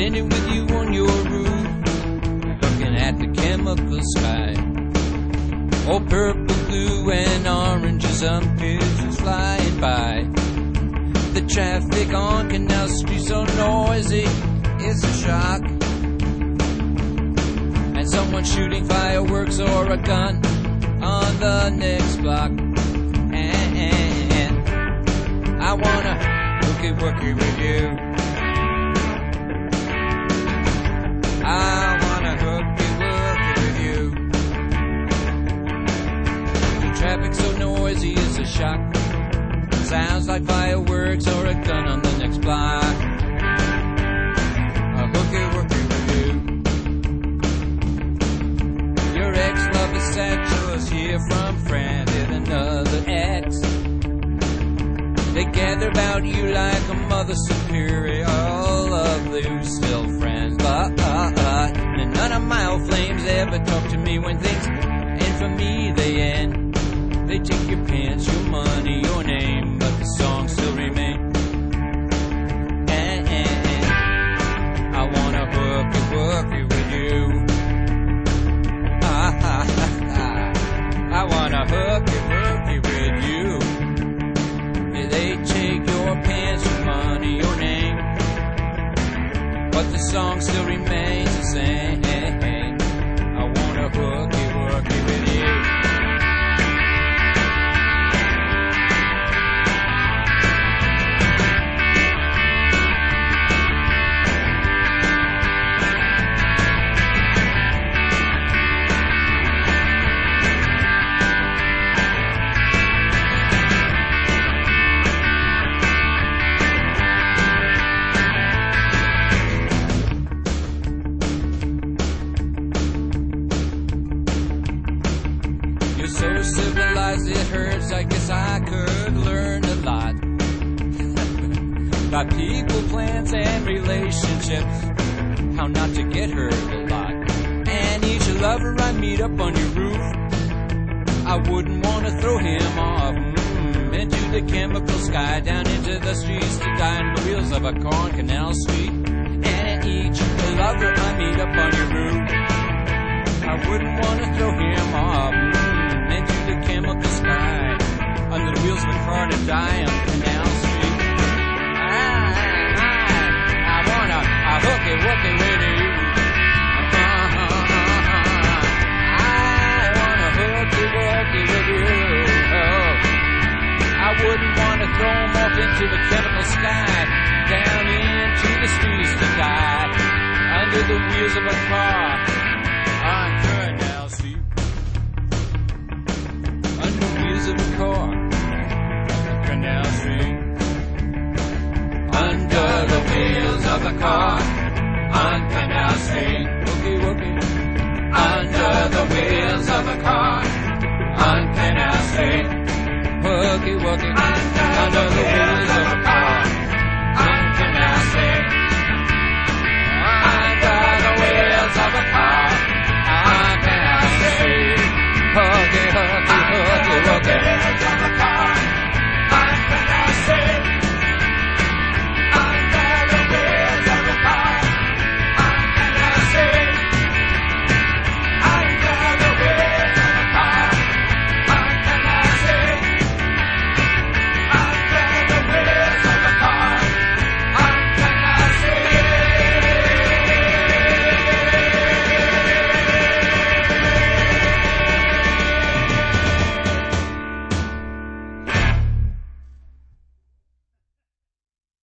Standing with you on your roof, looking at the chemical sky. Oh, purple, blue, and orange as some pigeons flying by. The traffic on Canal Street so noisy, it's a shock. And someone shooting fireworks or a gun on the next block. And I wanna hooky-wooky with you. I wanna hooky-wooky with you. The traffic so noisy is a shock. Sounds like fireworks or a gun on the next block. A hooky-wooky with you. Your ex-lover satchels here from France with another ex. They gather about you like a mother superior, all of you still friends. But none of my old flames ever talk to me when things end for me, they end. They take your pants, your money, your name, but the songs still remain. And I wanna hooky-wooky with you. I wanna hooky-wooky with you. They take your pants, your money, your name, but the song still remains the same. I wanna hooky-wooky with you. So civilized it hurts, I guess I could learn a lot about people, plants, and relationships, how not to get hurt a lot. And each lover I meet up on your roof, I wouldn't want to throw him off into the chemical sky, down into the streets to die on the wheels of a car on Canal Street. And each lover I meet up on your roof, I wouldn't want to throw him off into the chemical sky, under the wheels of a car to die on Canal Street. I wanna hooky-wooky with you. I wanna hooky-wooky with you. Oh, I wouldn't wanna throw him off into the chemical sky, down into the streets to die, under the wheels of a car on Canal Street. Under wheels of a car on Canal Street. Under the wheels of a car on Canal Street. Wookie, wookie. Under the wheels of a car